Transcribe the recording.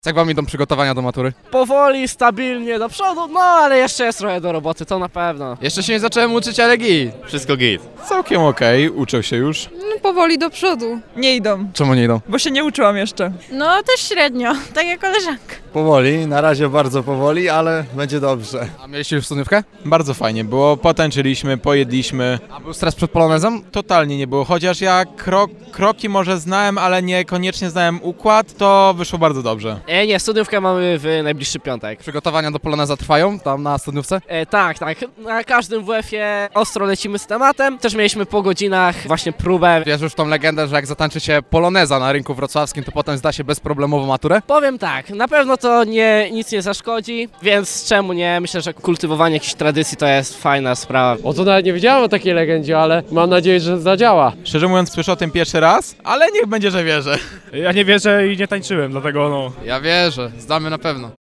Jak wam idą przygotowania do matury? Powoli, stabilnie do przodu, no ale jeszcze jest trochę do roboty, to na pewno. Jeszcze się nie zacząłem uczyć, ale git. Wszystko git. Całkiem okej, uczę się już. No, powoli do przodu. Nie idą, Czemu nie idą? bo się nie uczyłam jeszcze. No też średnio, tak jak koleżanka. Powoli, na razie bardzo powoli, ale będzie dobrze. A mieliście już studniówkę? Bardzo fajnie było, potańczyliśmy, pojedliśmy. A był stres przed polonezem? Totalnie nie było, chociaż ja kroki może znałem, ale niekoniecznie znałem układ, to wyszło bardzo dobrze. Nie, studniówkę mamy w najbliższy piątek. Przygotowania do poloneza trwają tam na studniówce? Tak, na każdym WF-ie ostro lecimy z tematem. Też mieliśmy po godzinach właśnie próbę. Wierzysz w tą legendę, że jak zatańczycie poloneza na rynku wrocławskim, to potem zda się bezproblemowo maturę? Powiem tak, na pewno to nic nie zaszkodzi, więc czemu nie? Myślę, że kultywowanie jakichś tradycji to jest fajna sprawa. O to nawet nie wiedziałem o takiej legendzie, ale mam nadzieję, że zadziała. Szczerze mówiąc, słyszę o tym pierwszy raz, ale niech będzie, że wierzę. Ja nie wierzę i nie tańczyłem, dlatego no... Ja wierzę, zdamy na pewno.